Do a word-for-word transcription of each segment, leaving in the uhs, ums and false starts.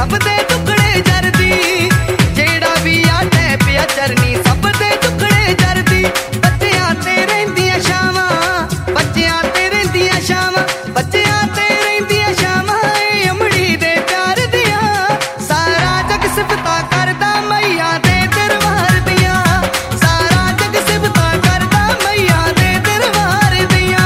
सब दे टुकड़े जरदी जेड़ा भी आटे पिया चरनी सब दे टुकड़े जरदी बच्चियां ते रहिंदियां शावां बच्चियां ते रहिंदियां शावां बच्चियां ते रहिंदियां शावां अमड़ी दे प्यार दियां सारा जग सिफतां करदा मैया दे दरबार दियां सारा जग सिफतां करदा मैया दे दरबार दियां।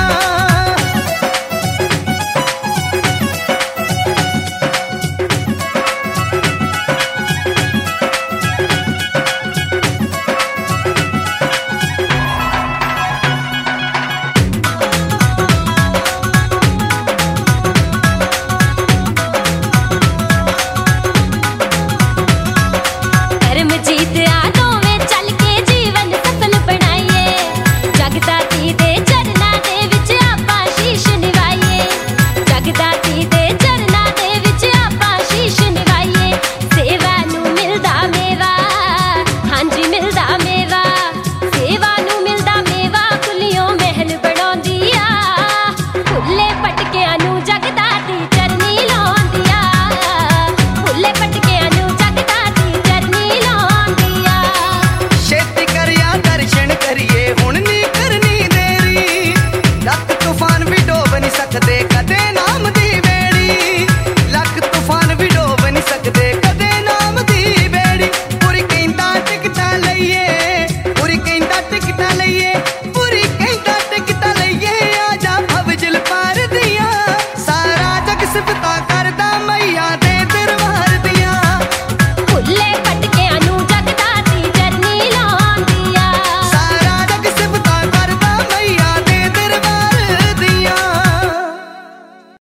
करिए हुण नहीं करनी देरी रख तूफान भी डोब नहीं सकते कदे